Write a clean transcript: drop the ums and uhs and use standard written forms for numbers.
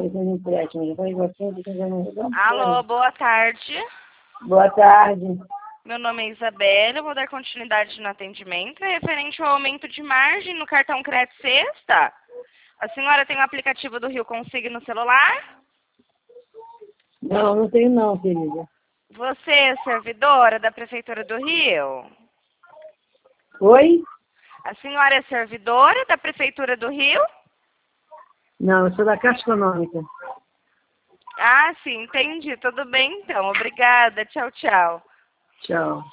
fazendo empréstimo. Já falei você, que já não dá. Alô, boa tarde. Boa tarde. Meu nome é Isabela, eu vou dar continuidade no atendimento. É referente ao aumento de margem no cartão crédito sexta. A senhora tem o aplicativo do Rio Consigo no celular? Não, não tenho não, querida. Você é servidora da Prefeitura do Rio? Oi? A senhora é servidora da Prefeitura do Rio? Não, eu sou da Caixa Econômica. Ah, sim, entendi. Tudo bem, então. Obrigada. Tchau, tchau. Tchau.